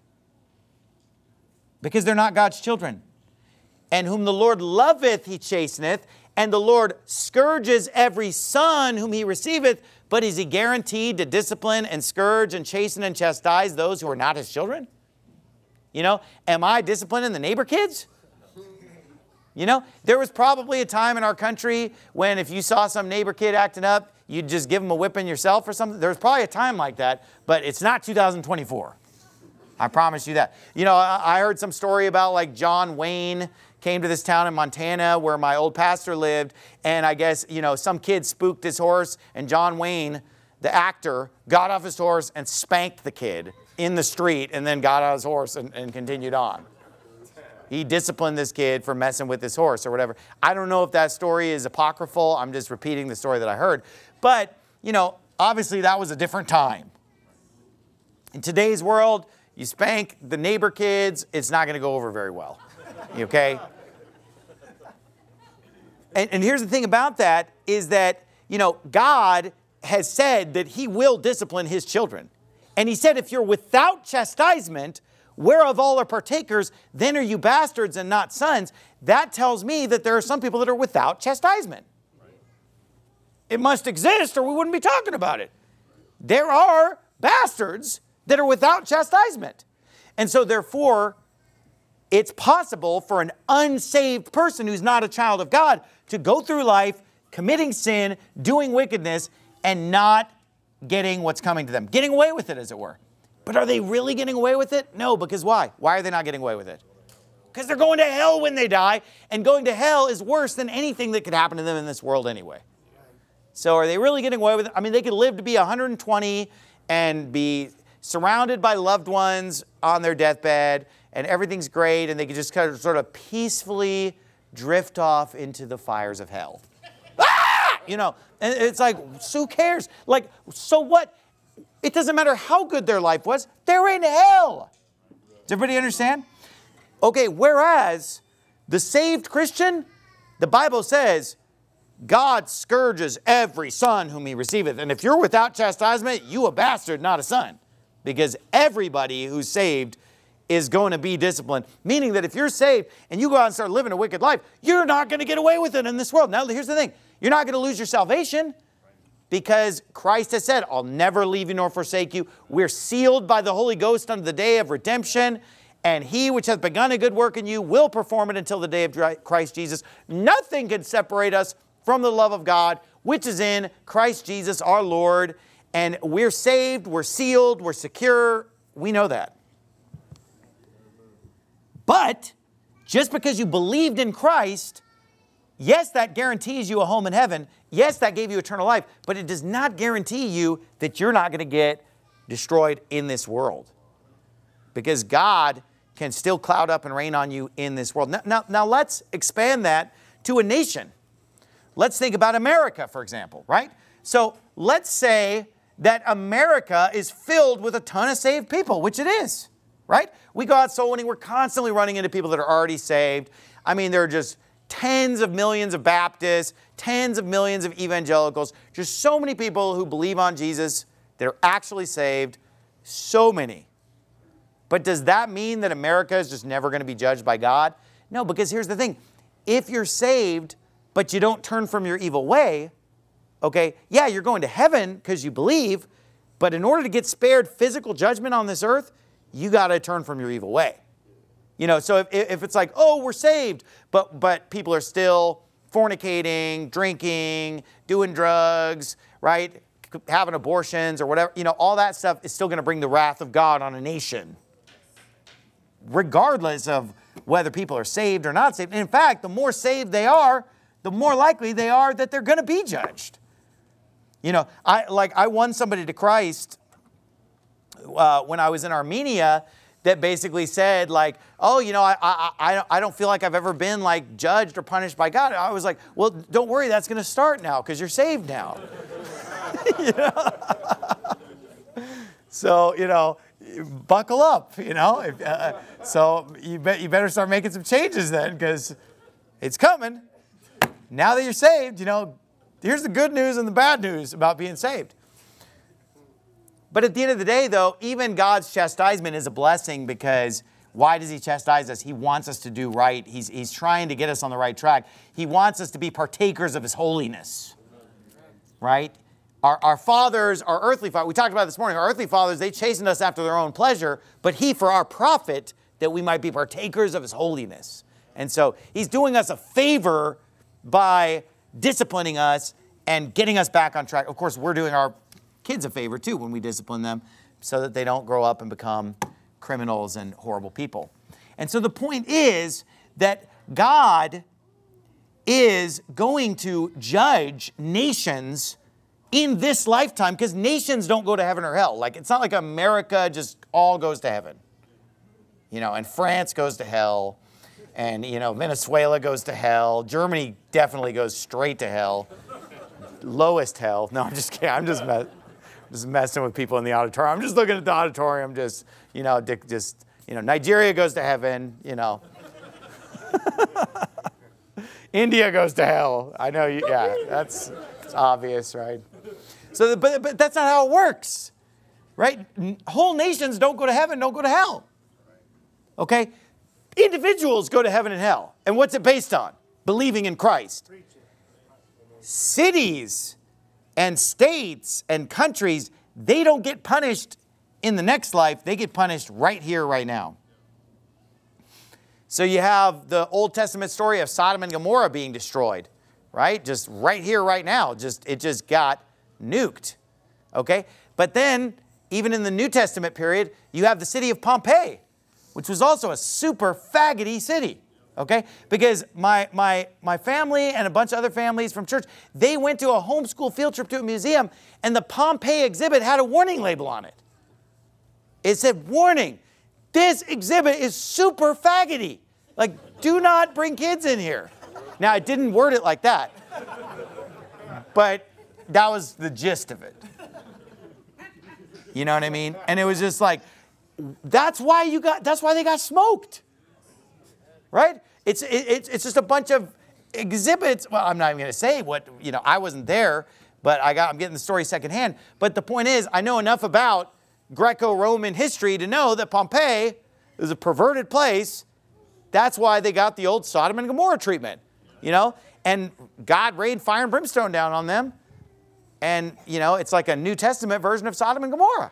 because they're not God's children. And whom the Lord loveth, he chasteneth, and the Lord scourges every son whom he receiveth. But is he guaranteed to discipline and scourge and chasten and chastise those who are not his children? Am I disciplining the neighbor kids? There was probably a time in our country when if you saw some neighbor kid acting up, you'd just give them a whipping yourself or something. There was probably a time like that, but it's not 2024. I promise you that. I heard some story about like John Wayne came to this town in Montana where my old pastor lived, and I guess, some kid spooked his horse, and John Wayne, the actor, got off his horse and spanked the kid in the street and then got on his horse and continued on. He disciplined this kid for messing with his horse or whatever. I don't know if that story is apocryphal. I'm just repeating the story that I heard. But, obviously that was a different time. In today's world, you spank the neighbor kids, it's not going to go over very well. Okay? And here's the thing about that is that, God has said that he will discipline his children. And he said, if you're without chastisement, whereof all are partakers, then are you bastards and not sons. That tells me that there are some people that are without chastisement. It must exist or we wouldn't be talking about it. There are bastards that are without chastisement. And so therefore, it's possible for an unsaved person who's not a child of God to go through life committing sin, doing wickedness, and not getting what's coming to them. Getting away with it, as it were. But are they really getting away with it? No, because why? Why are they not getting away with it? Because they're going to hell when they die, and going to hell is worse than anything that could happen to them in this world anyway. So are they really getting away with it? I mean, they could live to be 120 and be surrounded by loved ones on their deathbed, and everything's great, and they could just kind of sort of peacefully drift off into the fires of hell. And it's like, who cares? Like, so what? It doesn't matter how good their life was. They're in hell. Does everybody understand? Okay, whereas the saved Christian, the Bible says, God scourges every son whom he receiveth. And if you're without chastisement, you a bastard, not a son. Because everybody who's saved is going to be disciplined. Meaning that if you're saved and you go out and start living a wicked life, you're not going to get away with it in this world. Now, here's the thing. You're not going to lose your salvation because Christ has said, I'll never leave you nor forsake you. We're sealed by the Holy Ghost unto the day of redemption. And he which hath begun a good work in you will perform it until the day of Christ Jesus. Nothing can separate us from the love of God, which is in Christ Jesus our Lord. And we're saved, we're sealed, we're secure. We know that. But just because you believed in Christ, yes, that guarantees you a home in heaven. Yes, that gave you eternal life. But it does not guarantee you that you're not going to get destroyed in this world. Because God can still cloud up and rain on you in this world. Now let's expand that to a nation. Let's think about America, for example, right? So let's say that America is filled with a ton of saved people, which it is, right? We go out soul winning. We're constantly running into people that are already saved. I mean, there are just tens of millions of Baptists, tens of millions of evangelicals, just so many people who believe on Jesus that are actually saved, so many. But does that mean that America is just never going to be judged by God? No, because here's the thing. If you're saved, but you don't turn from your evil way, okay, yeah, you're going to heaven because you believe, but in order to get spared physical judgment on this earth, you got to turn from your evil way. So if it's like, oh, we're saved, but people are still fornicating, drinking, doing drugs, right, having abortions or whatever, all that stuff is still going to bring the wrath of God on a nation, regardless of whether people are saved or not saved. And in fact, the more saved they are, the more likely they are that they're going to be judged. I won somebody to Christ when I was in Armenia that basically said like, oh, I don't feel like I've ever been like judged or punished by God. I was like, well, don't worry, that's going to start now because you're saved now. So, buckle up, so you better start making some changes then because it's coming. Now that you're saved, here's the good news and the bad news about being saved. But at the end of the day, though, even God's chastisement is a blessing because why does he chastise us? He wants us to do right. He's trying to get us on the right track. He wants us to be partakers of his holiness, right? Our fathers, our earthly fathers, we talked about this morning, our earthly fathers, they chastened us after their own pleasure, but he for our profit, that we might be partakers of his holiness. And so he's doing us a favor by disciplining us and getting us back on track. Of course, we're doing our kids a favor too when we discipline them so that they don't grow up and become criminals and horrible people. And so the point is that God is going to judge nations in this lifetime because nations don't go to heaven or hell. Like, it's not like America just all goes to heaven. And France goes to hell. And, Venezuela goes to hell. Germany definitely goes straight to hell. Lowest hell. No, I'm just kidding. I'm just messing with people in the auditorium. I'm just looking at the auditorium. Nigeria goes to heaven, India goes to hell. I know you, yeah, it's obvious, right? So, but that's not how it works, right? Whole nations don't go to heaven, don't go to hell. Okay? Individuals go to heaven and hell. And what's it based on? Believing in Christ. Cities and states and countries, they don't get punished in the next life. They get punished right here, right now. So you have the Old Testament story of Sodom and Gomorrah being destroyed, right? Just right here, right now. It just got nuked, okay? But then, even in the New Testament period, you have the city of Pompeii, which was also a super faggoty city, okay? Because my family and a bunch of other families from church, they went to a homeschool field trip to a museum, and the Pompeii exhibit had a warning label on it. It said, warning, this exhibit is super faggoty. Like, do not bring kids in here. Now, I didn't word it like that, but that was the gist of it. You know what I mean? And it was just like, that's why they got smoked, right? It's just a bunch of exhibits. Well, I'm not even going to say what, I wasn't there, but I'm getting the story secondhand. But the point is, I know enough about Greco-Roman history to know that Pompeii is a perverted place. That's why they got the old Sodom and Gomorrah treatment, and God rained fire and brimstone down on them. And, it's like a New Testament version of Sodom and Gomorrah.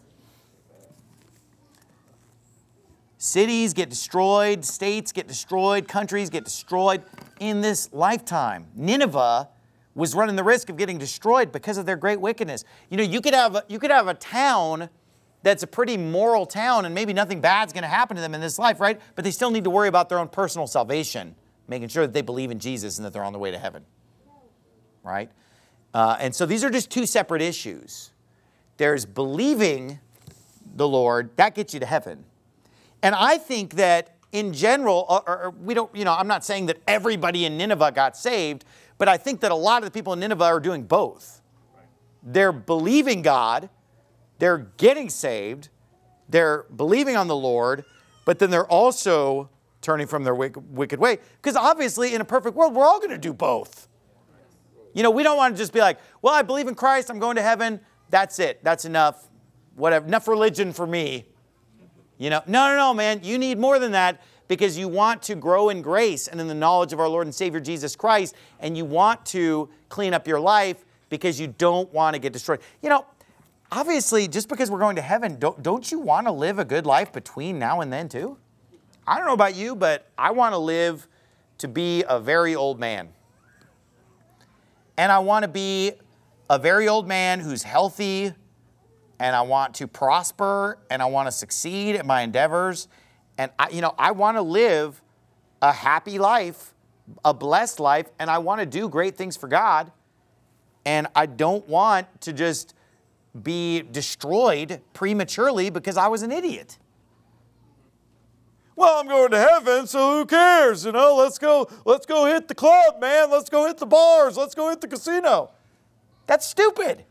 Cities get destroyed, states get destroyed, countries get destroyed in this lifetime. Nineveh was running the risk of getting destroyed because of their great wickedness. You could have a town that's a pretty moral town and maybe nothing bad's going to happen to them in this life, right? But they still need to worry about their own personal salvation, making sure that they believe in Jesus and that they're on their way to heaven, right? And so these are just two separate issues. There's believing the Lord, that gets you to heaven. And I think that in general, I'm not saying that everybody in Nineveh got saved, but I think that a lot of the people in Nineveh are doing both. They're believing God, they're getting saved, they're believing on the Lord, but then they're also turning from their wicked way. Because obviously in a perfect world, we're all going to do both. We don't want to just be like, well, I believe in Christ, I'm going to heaven, that's it, that's enough, whatever, enough religion for me. No, man, you need more than that because you want to grow in grace and in the knowledge of our Lord and Savior Jesus Christ, and you want to clean up your life because you don't want to get destroyed. Obviously, just because we're going to heaven, don't you want to live a good life between now and then too? I don't know about you, but I want to live to be a very old man. And I want to be a very old man who's healthy, and I want to prosper, and I want to succeed in my endeavors. And I want to live a happy life, a blessed life, and I want to do great things for God. And I don't want to just be destroyed prematurely because I was an idiot. Well, I'm going to heaven, so who cares? Let's go hit the club, man. Let's go hit the bars. Let's go hit the casino. That's stupid.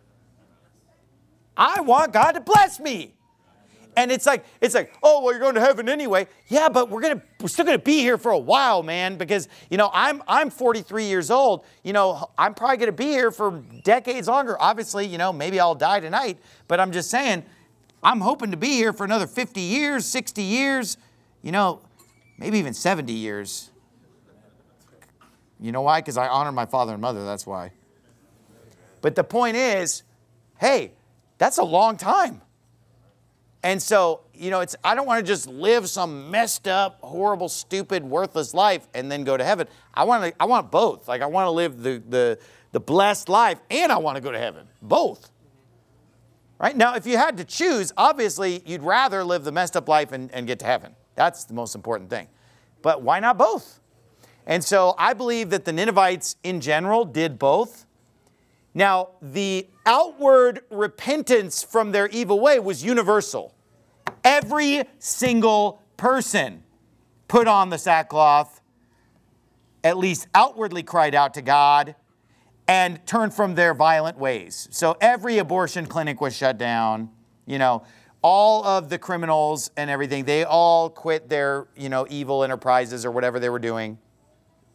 I want God to bless me. And it's like, oh, well, you're going to heaven anyway. Yeah, but we're still gonna be here for a while, man, because I'm 43 years old. I'm probably gonna be here for decades longer. Obviously, maybe I'll die tonight, but I'm just saying, I'm hoping to be here for another 50 years, 60 years, maybe even 70 years. You know why? Because I honor my father and mother, that's why. But the point is, hey, that's a long time. And so, I don't want to just live some messed up, horrible, stupid, worthless life and then go to heaven. I want both. Like, I want to live the blessed life and I want to go to heaven. Both. Right? Now, if you had to choose, obviously, you'd rather live the messed up life and get to heaven. That's the most important thing. But why not both? And so I believe that the Ninevites in general did both. Now, the outward repentance from their evil way was universal. Every single person put on the sackcloth, at least outwardly cried out to God, and turned from their violent ways. So every abortion clinic was shut down. All of the criminals and everything, they all quit their, evil enterprises or whatever they were doing.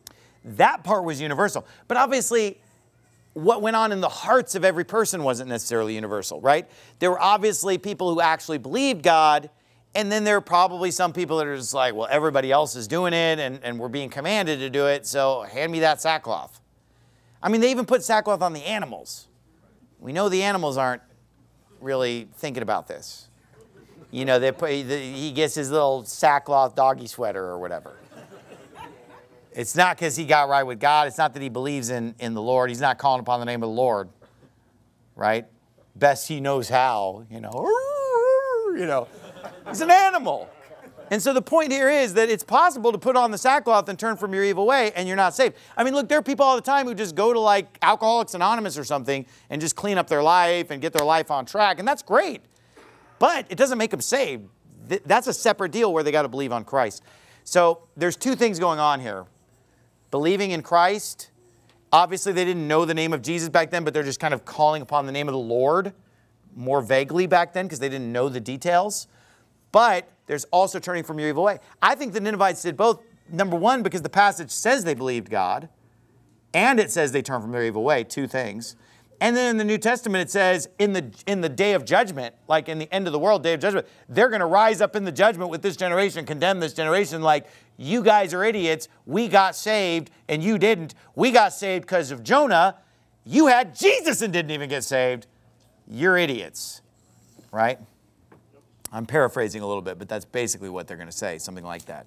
That part was universal. But obviously, what went on in the hearts of every person wasn't necessarily universal, right? There were obviously people who actually believed God, and then there are probably some people that are just like, well, everybody else is doing it, and we're being commanded to do it, so hand me that sackcloth. I mean, they even put sackcloth on the animals. We know the animals aren't really thinking about this. You know, he gets his little sackcloth doggy sweater or whatever. It's not because he got right with God. It's not that he believes in the Lord. He's not calling upon the name of the Lord, right? Best he knows how, you know. He's an animal. And so the point here is that it's possible to put on the sackcloth and turn from your evil way, and you're not saved. I mean, look, there are people all the time who just go to like Alcoholics Anonymous or something and just clean up their life and get their life on track, and that's great. But it doesn't make them saved. That's a separate deal where they got to believe on Christ. So there's two things going on here. Believing in Christ, obviously they didn't know the name of Jesus back then, but they're just kind of calling upon the name of the Lord more vaguely back then because they didn't know the details. But there's also turning from your evil way. I think the Ninevites did both, number one, because the passage says they believed God, and it says they turned from their evil way, two things. And then in the New Testament it says in the day of judgment, like in the end of the world, day of judgment, they're going to rise up in the judgment with this generation, condemn this generation like, you guys are idiots, we got saved and you didn't. We got saved because of Jonah. You had Jesus and didn't even get saved. You're idiots, right? I'm paraphrasing a little bit, but that's basically what they're going to say, something like that.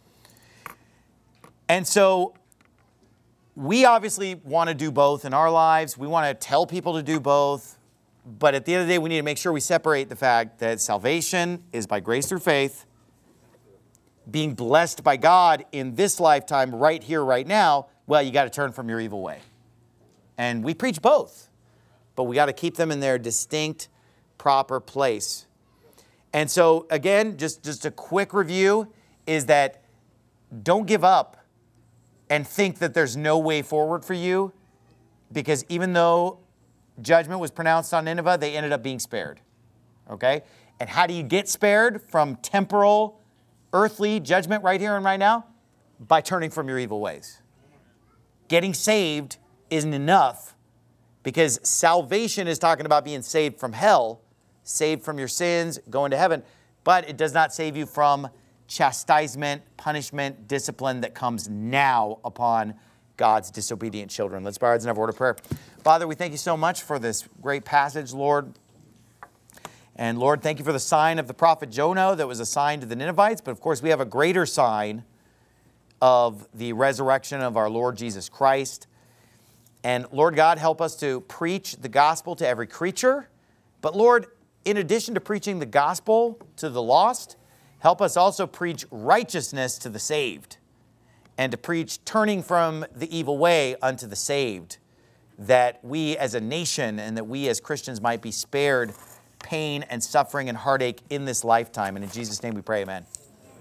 And so we obviously want to do both in our lives. We want to tell people to do both. But at the end of the day, we need to make sure we separate the fact that salvation is by grace through faith. Being blessed by God in this lifetime, right here, right now, well, you got to turn from your evil way. And we preach both. But we got to keep them in their distinct, proper place. And so, again, just a quick review is that don't give up and think that there's no way forward for you, because even though judgment was pronounced on Nineveh, they ended up being spared, okay? And how do you get spared from temporal, earthly judgment right here and right now? By turning from your evil ways. Getting saved isn't enough, because salvation is talking about being saved from hell, saved from your sins, going to heaven, but it does not save you from chastisement, punishment, discipline that comes now upon God's disobedient children. Let's bow our heads and have a word of prayer. Father, we thank you so much for this great passage, Lord. And Lord, thank you for the sign of the prophet Jonah that was assigned to the Ninevites. But of course, we have a greater sign of the resurrection of our Lord Jesus Christ. And Lord God, help us to preach the gospel to every creature. But Lord, in addition to preaching the gospel to the lost, help us also preach righteousness to the saved, and to preach turning from the evil way unto the saved, that we as a nation and that we as Christians might be spared pain and suffering and heartache in this lifetime. And in Jesus' name we pray, amen.